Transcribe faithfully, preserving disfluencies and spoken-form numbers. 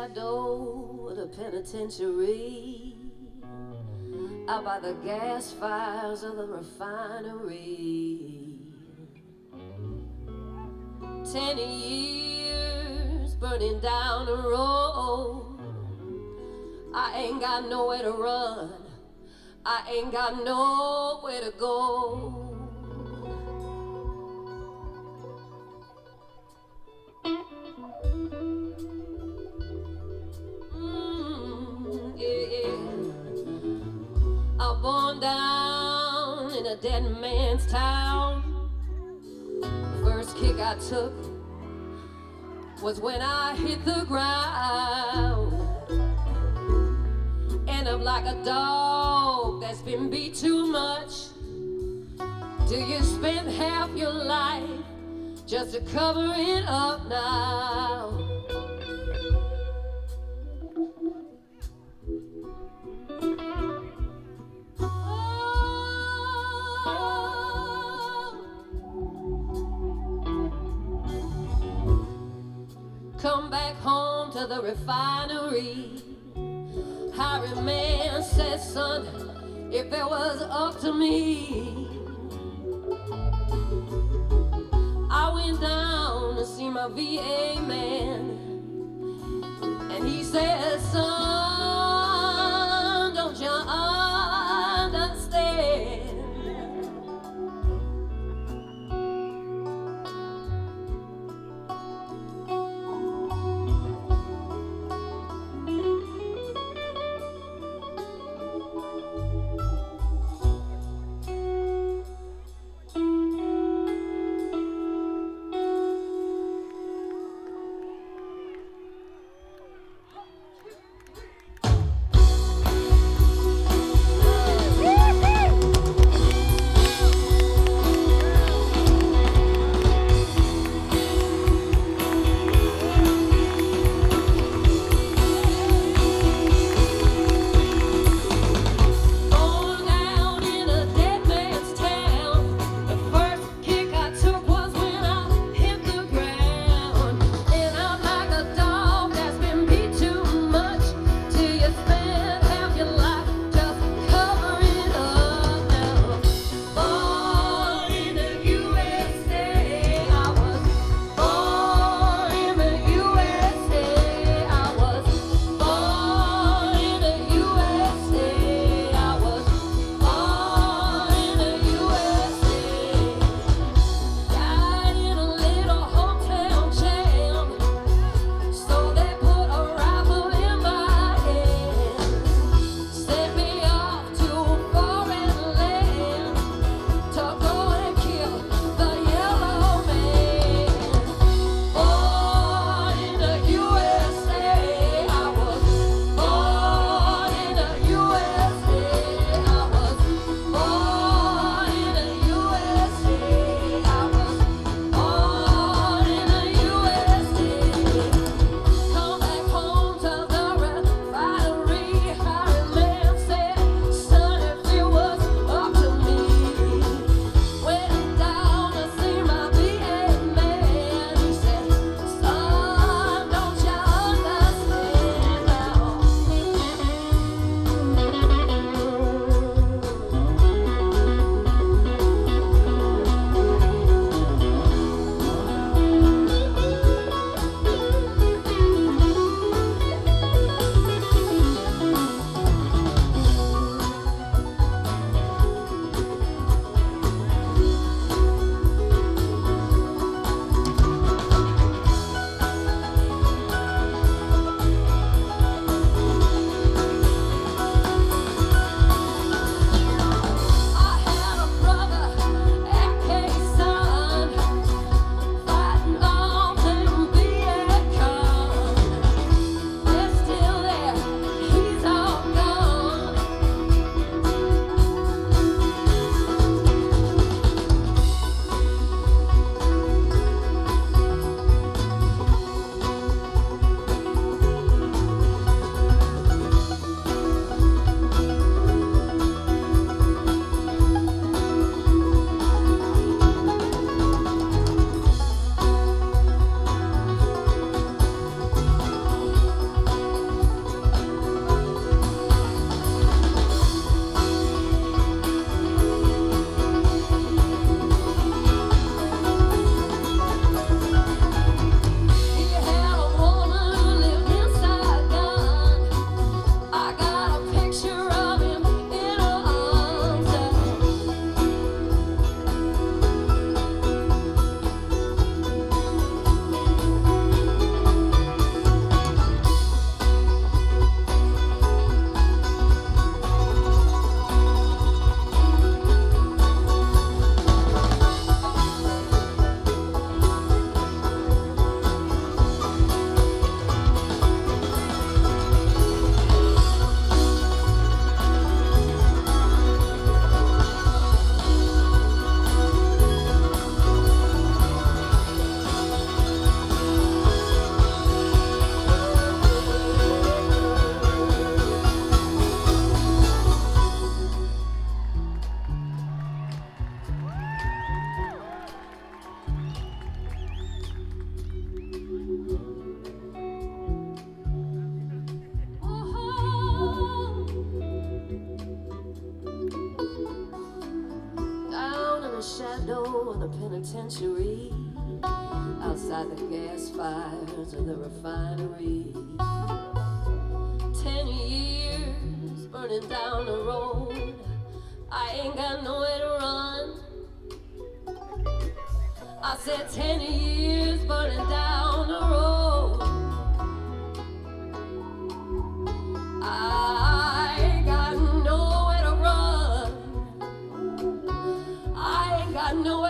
shadow of the penitentiary, out by the gas fires of the refinery. Ten years burning down the road. I ain't got nowhere to run. I ain't got nowhere to go. I'm born down in a dead man's town. First kick I took was when I hit the ground. End up like a dog that's been beat too much. Do you spend half your life just to cover it up now? Come back home to the refinery. Highwayman said, son, if it was up to me, I went down to see my V A man, and he said, son, don't you understand? the shadow of the penitentiary, outside the gas fires of the refinery. Ten years burning down the road, I ain't got nowhere to run. I said ten years burning down the road, I ain't got nowhere to run. I ain't got nowhere